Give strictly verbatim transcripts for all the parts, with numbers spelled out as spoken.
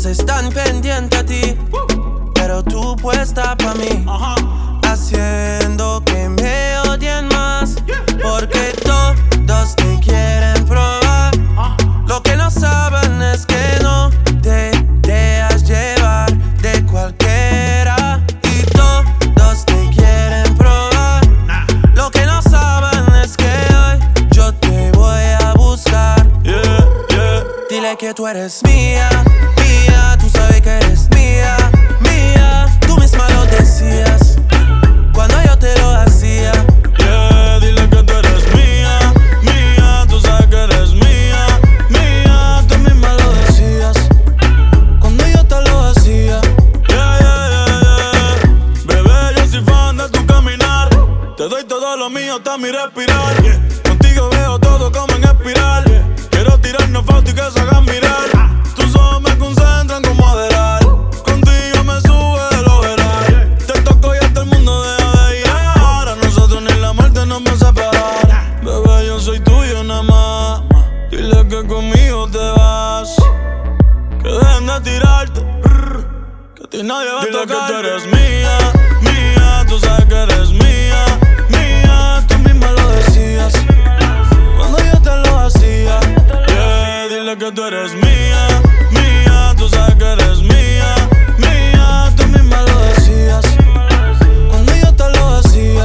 todos están pendientes a ti, pero tú puesta pa' mí, haciendo que me odien más, porque todos te quieren probar. Lo que no saben es que no te dejas llevar de cualquiera, y todos te quieren probar. Lo que no saben es que hoy yo te voy a buscar. Yeah, yeah. Dile que tú eres mía, mía, tú sabes que eres mía, mía. Tú misma lo decías cuando yo te lo hacía. Yeah, dile que tú eres mía, mía, tú sabes que eres mía, mía. Tú misma lo decías cuando yo te lo hacía. Yeah, yeah, yeah, yeah. Bebé, yo soy fan de tu caminar. Te doy todo lo mío hasta mi respirar. Contigo veo todo como en espiral. Quiero tirarnos fotos y que se hagan mirar. Tus ojos me concentran como Adderall. Contigo me sube el overall. Te toco y hasta el mundo deja de llegar. A nosotros ni la muerte nos va a separar. Bebé, yo soy tuyo nada más. Dile que conmigo te vas. Que dejen de tirarte. Que a ti nadie va a tocar. Dile que tú eres mía, mía. Tú sabes que eres mía, mía. Tú misma lo decías cuando yo te lo hacía. Yeah, dile que tú eres mía, mía. Tú sabes que eres mía, mía. Tú misma lo decías cuando yo te lo hacía.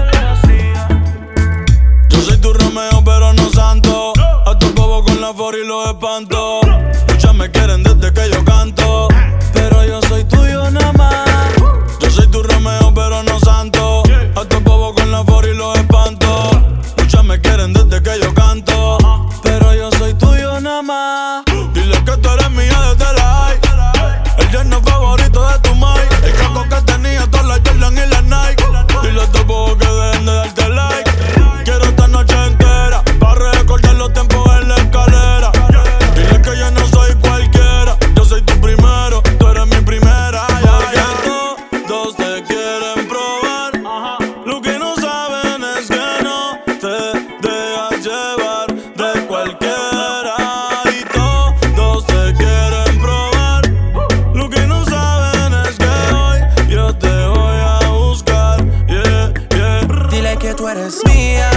Yo soy tu Romeo pero no santo. A tu bobo con la for y los espanto. Muchas me quieren desde que yo canto, pero yo soy tuyo nada más. Yo soy tu Romeo pero no santo. A tu bobo con la for y los espanto. Muchas me quieren desde que yo canto, pero yo soy tuyo nada más. Dile que tú eres mía desde la high. El yerno favorito de tu mai. El caco que tenía todas las Jordan y las Nike. Dile a tu bobo que dejen de darte like. Quiero esta noche entera para recordar los tiempos en la escalera. Dile que yo no soy cualquiera. Yo soy tu primero, tú eres mi primera. Porque todos te quieren probar. Lo que no saben es que no te dejas llevar de cualquiera. Y todos te quieren probar. Lo que no saben es que hoy yo te voy a buscar. Yeah, yeah. Dile que tú eres mía,